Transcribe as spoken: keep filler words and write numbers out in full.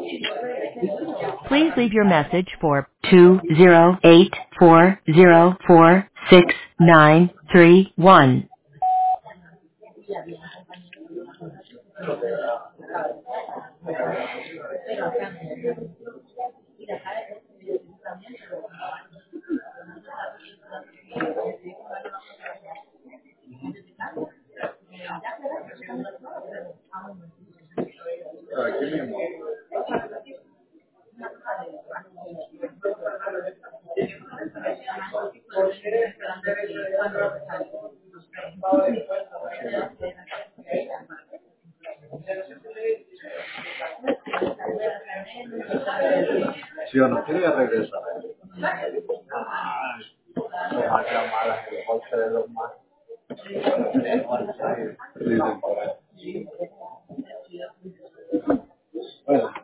Please leave your message for two zero eight four zero four six nine three one. Aquí mismo. Si yo no quería regresar. Ay, dejar llamadas en el bolso de los más. Dicen por ahí. Bueno.